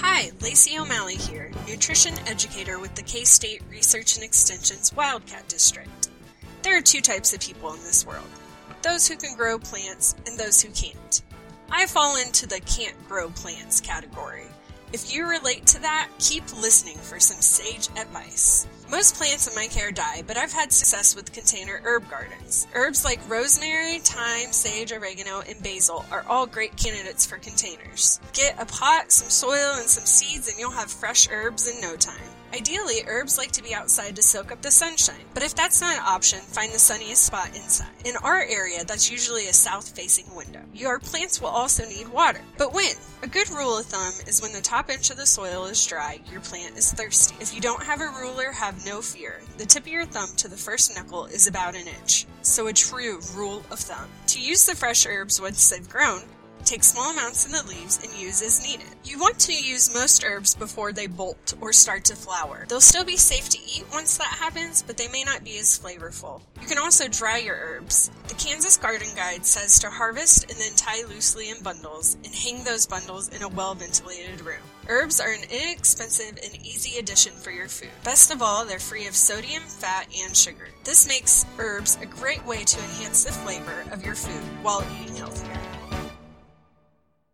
Hi, Lacey O'Malley here, nutrition educator with the K-State Research and Extension's Wildcat District. There are two types of people in this world, those who can grow plants and those who can't. I fall into the can't grow plants category. If you relate to that, keep listening for some sage advice. Most plants in my care die, but I've had success with container herb gardens. Herbs like rosemary, thyme, sage, oregano, and basil are all great candidates for containers. Get a pot, some soil, and some seeds and you'll have fresh herbs in no time. Ideally, herbs like to be outside to soak up the sunshine, but if that's not an option, find the sunniest spot inside. In our area, that's usually a south-facing window. Your plants will also need water. But when? A good rule of thumb is when the top inch of the soil is dry, your plant is thirsty. If you don't have a ruler, have no fear. The tip of your thumb to the first knuckle is about an inch. So a true rule of thumb. To use the fresh herbs once they've grown, take small amounts in the leaves and use as needed. You want to use most herbs before they bolt or start to flower. They'll still be safe to eat once that happens, but they may not be as flavorful. You can also dry your herbs. The Kansas Garden Guide says to harvest and then tie loosely in bundles and hang those bundles in a well-ventilated room. Herbs are an inexpensive and easy addition for your food. Best of all, they're free of sodium, fat, and sugar. This makes herbs a great way to enhance the flavor of your food while eating healthy.